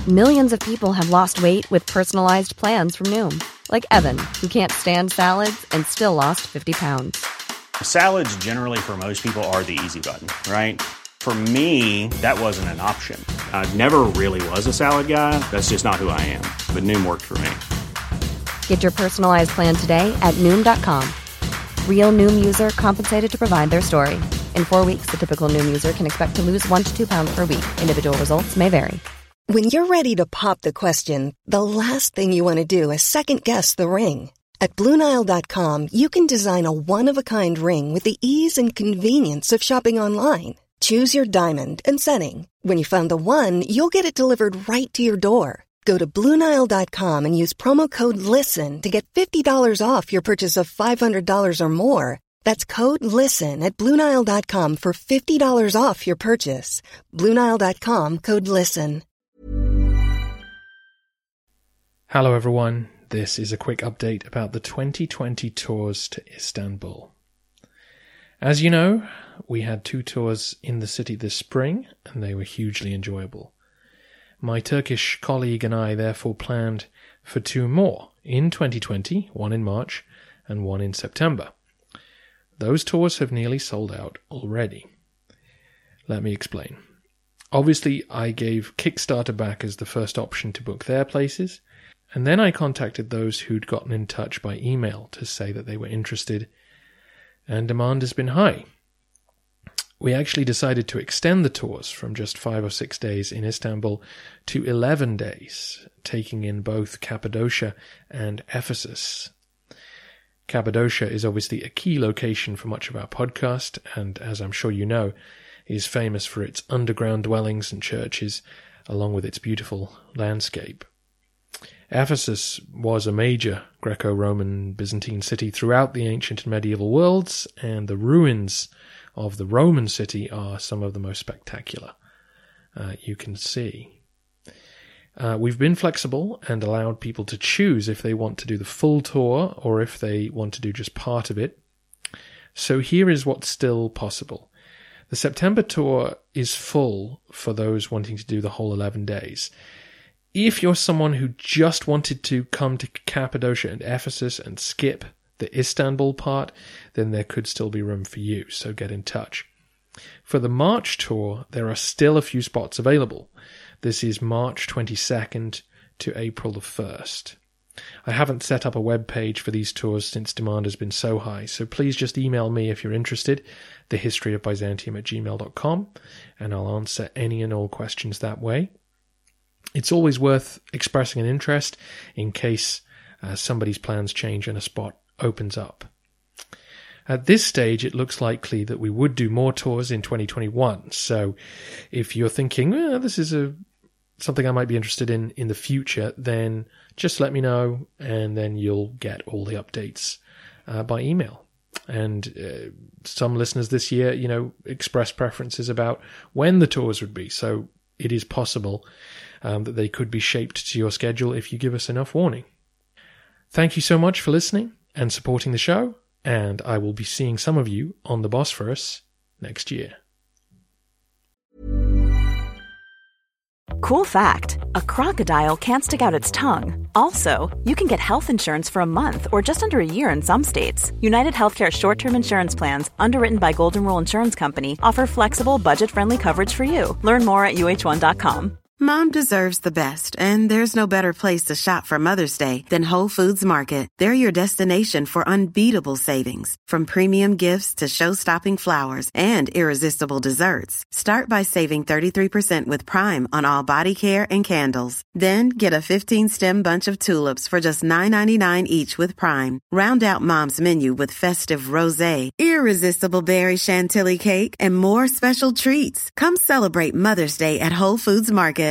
Millions of people have lost weight with personalized plans from Noom. Like Evan, who can't stand salads and still lost 50 pounds. Salads generally for most people are the easy button, right? For me, that wasn't an option. I never really was a salad guy. That's just not who I am. But Noom worked for me. Get your personalized plan today at Noom.com. Real Noom user compensated to provide their story. In 4 weeks, the typical Noom user can expect to lose 1 to 2 pounds per week. Individual results may vary. When you're ready to pop the question, the last thing you want to do is second-guess the ring. At BlueNile.com, you can design a one-of-a-kind ring with the ease and convenience of shopping online. Choose your diamond and setting. When you find the one, you'll get it delivered right to your door. Go to BlueNile.com and use promo code LISTEN to get $50 off your purchase of $500 or more. That's code LISTEN at BlueNile.com for $50 off your purchase. BlueNile.com, code LISTEN. Hello everyone, this is a quick update about the 2020 tours to Istanbul. As you know, we had 2 tours in the city this spring, and they were hugely enjoyable. My Turkish colleague and I therefore planned for 2 more in 2020, one in March and one in September. Those tours have nearly sold out already. Let me explain. Obviously, I gave Kickstarter backers the first option to book their places, and then I contacted those who'd gotten in touch by email to say that they were interested, and demand has been high. We actually decided to extend the tours from just 5 or 6 days in Istanbul to 11 days, taking in both Cappadocia and Ephesus. Cappadocia is obviously a key location for much of our podcast, and as I'm sure you know, is famous for its underground dwellings and churches, along with its beautiful landscape. Ephesus was a major Greco-Roman Byzantine city throughout the ancient and medieval worlds, and the ruins of the Roman city are some of the most spectacular you can see. We've been flexible and allowed people to choose if they want to do the full tour or if they want to do just part of it. So here is what's still possible. The September tour is full for those wanting to do the whole 11 days. If you're someone who just wanted to come to Cappadocia and Ephesus and skip the Istanbul part, then there could still be room for you, so get in touch. For the March tour, there are still a few spots available. This is March 22nd to April the 1st. I haven't set up a web page for these tours since demand has been so high, so please just email me if you're interested, thehistoryofbyzantium@gmail.com, and I'll answer any and all questions that way. It's always worth expressing an interest in case somebody's plans change and a spot opens up. At this stage, it looks likely that we would do more tours in 2021. So if you're thinking, this is something I might be interested in the future, then just let me know, and then you'll get all the updates by email. And some listeners this year, expressed preferences about when the tours would be. So it is possible that they could be shaped to your schedule if you give us enough warning. Thank you so much for listening and supporting the show, and I will be seeing some of you on the Bosphorus next year. Cool fact, a crocodile can't stick out its tongue. Also, you can get health insurance for a month or just under a year in some states. United Healthcare short-term insurance plans, underwritten by Golden Rule Insurance Company, offer flexible, budget-friendly coverage for you. Learn more at UH1.com. Mom deserves the best, and there's no better place to shop for Mother's Day than Whole Foods Market. They're your destination for unbeatable savings, from premium gifts to show-stopping flowers and irresistible desserts. Start by saving 33% with Prime on all body care and candles. Then get a 15-stem bunch of tulips for just $9.99 each with Prime. Round out Mom's menu with festive rosé, irresistible berry chantilly cake, and more special treats. Come celebrate Mother's Day at Whole Foods Market.